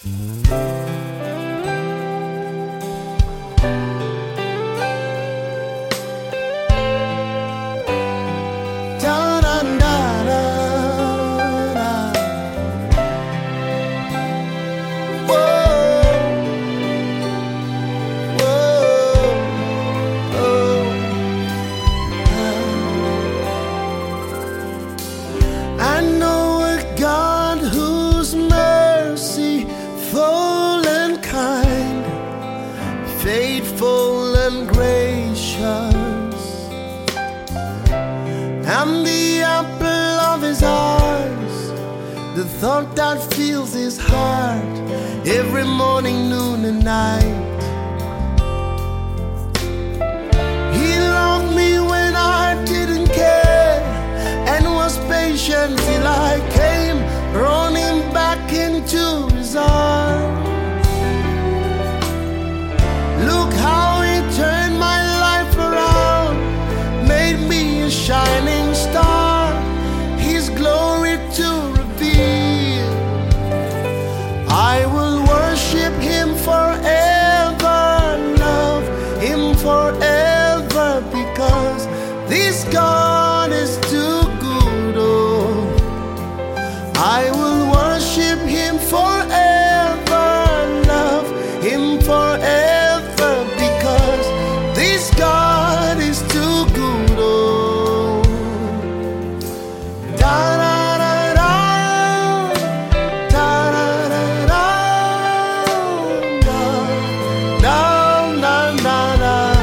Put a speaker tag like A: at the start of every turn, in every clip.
A: I know a God whose mercy full and kind, faithful and gracious. I'm the apple of his eyes, the thought that fills his heart every morning, noon and night. He loved me when I didn't care and was patient till I came running back into his arms. Look how he turned my life around, made me a shining star, his glory to reveal. I will worship him forever, love him forever, because this God is too good. Oh, I will worship him forever, love him forever, because this God is too good. Oh, da da da da, da da da da, da da da da.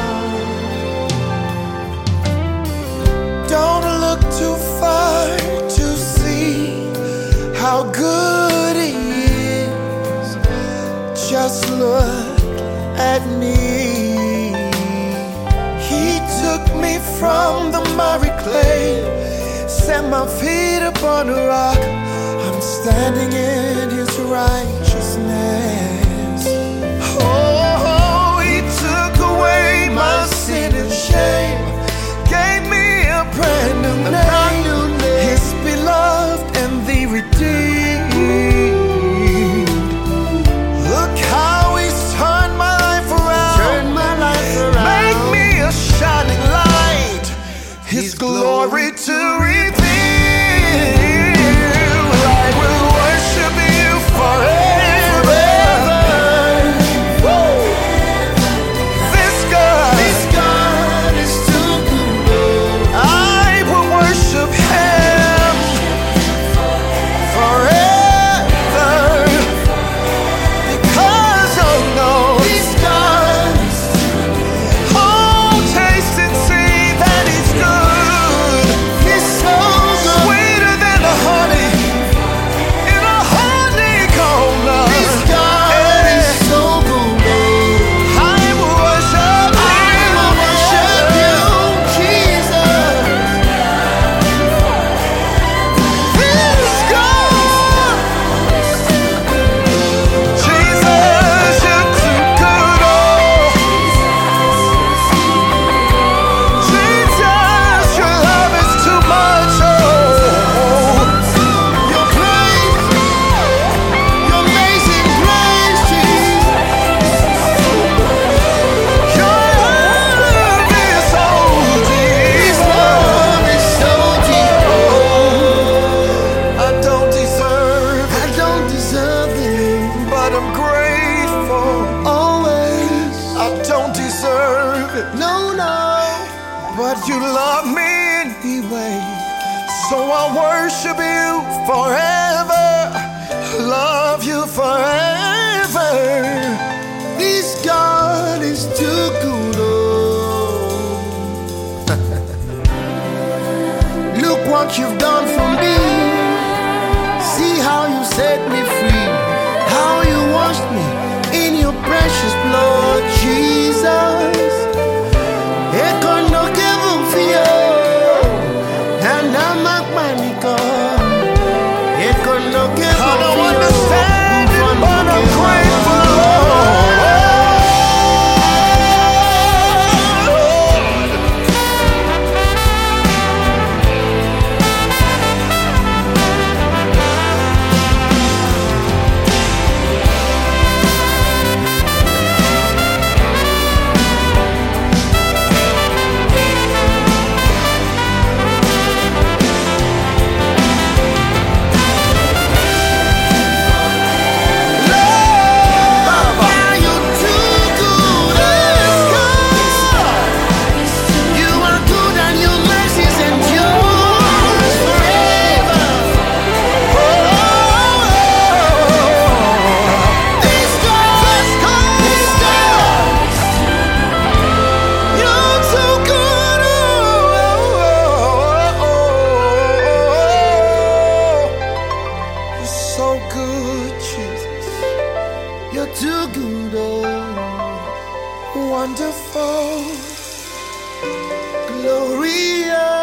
A: Don't look too far to see how good he is. Just look at me. He took me from the miry clay, set my feet upon a rock. I'm standing in his righteousness. Oh, he took away my sin and shame, gave me a brand new name, his beloved and the redeemed. Look how he's turned my life around, make me a shining light, his glory to reveal. I will worship you forever. Woo! This God is too good. I will worship him forever, because I know this God. Oh, taste and see that he's good. He's so good, sweeter than the honey in a honeycomb love. This God is so good. I will worship you, Jesus. This God, Jesus, you're too good. Oh, Jesus, your love is too much. Oh, your grace, your amazing grace, Jesus. Your love is so deep. This love is so deep. Oh, I don't deserve it, but I'm grateful. Always, I don't deserve it. No, but you love me anyway. So I worship you forever, love you forever. This God is too good. Oh, look what you've done for me. See how you set me free, how you washed me in your precious blood, Jesus. I don't understand it, but I'm grateful. wonderful, glorious.